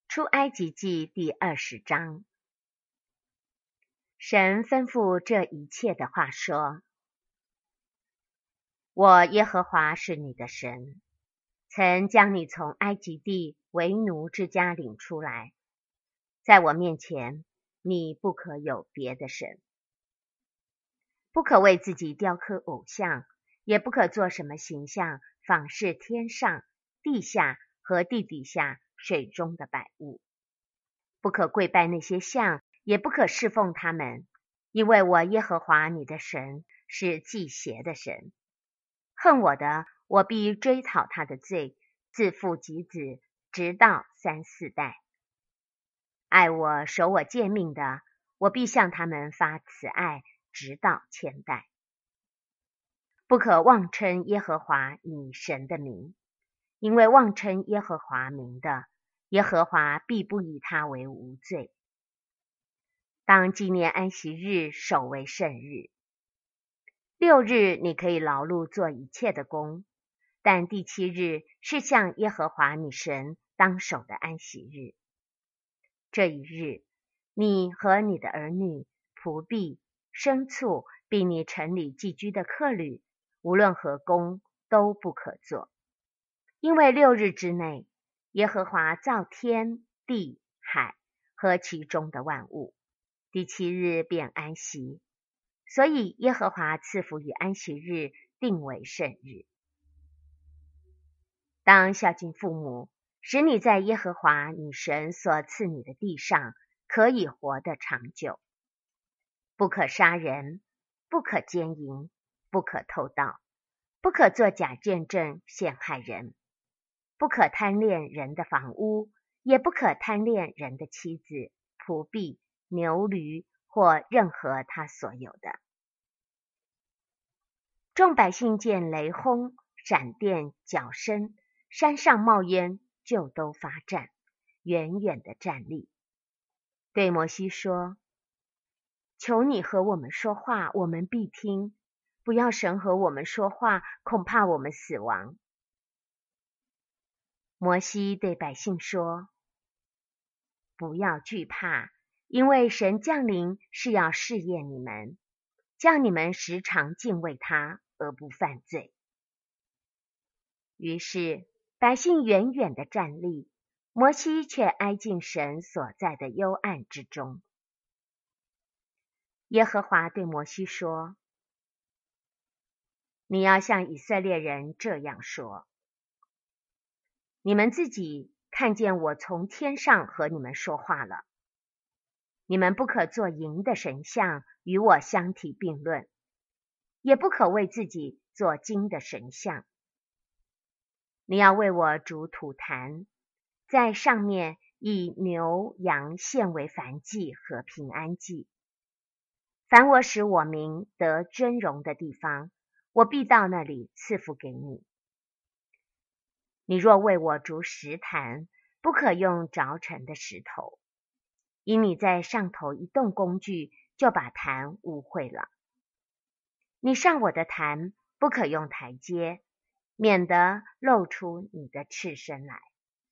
出埃及记第20章。神吩咐这一切的话说：我耶和华是你的神，曾将你从埃及地为奴之家领出来。在我面前，你不可有别的神，不可为自己雕刻偶像，也不可做什么形象仿视天上、地下和地底下水中的百物。不可跪拜那些像，也不可侍奉他们，因为我耶和华你的神是忌邪的神。恨我的，我必追讨他的罪，自父及子，直到3、4代。爱我、守我诫命的，我必向他们发慈爱，直到千代。不可妄称耶和华你神的名，因为妄称耶和华名的，耶和华必不以他为无罪。当纪念安息日，守为圣日。6日你可以劳碌做一切的工，但第7日是向耶和华你神当守的安息日。这一日，你和你的儿女、仆婢、牲畜，并你城里寄居的客旅，无论何工都不可做。因为6日之内，耶和华造天地海和其中的万物，第7日便安息，所以耶和华赐福与安息日，定为圣日。当孝敬父母，使你在耶和华你神所赐你的地上可以活得长久。不可杀人，不可奸淫，不可偷盗，不可作假见证陷害人，不可贪恋人的房屋，也不可贪恋人的妻子、仆婢、牛驴或任何他所有的。众百姓见雷轰、闪电、角声，山上冒烟，就都发战，远远地站立，对摩西说：求你和我们说话，我们必听；不要神和我们说话，恐怕我们死亡。摩西对百姓说：不要惧怕，因为神降临是要试验你们，叫你们时常敬畏他，而不犯罪。于是百姓远远地站立，摩西却挨近神所在的幽暗之中。耶和华对摩西说：你要向以色列人这样说：你们自己看见我从天上和你们说话了。你们不可做银的神像与我相提并论，也不可为自己做金的神像。你要为我筑土坛，在上面以牛羊献为燔祭和平安祭。凡我使我名得尊荣的地方，我必到那里赐福给你。你若为我筑石坛，不可用凿成的石头，因你在上头一动工具，就把坛污秽了。你上我的坛，不可用台阶，免得露出你的赤身来。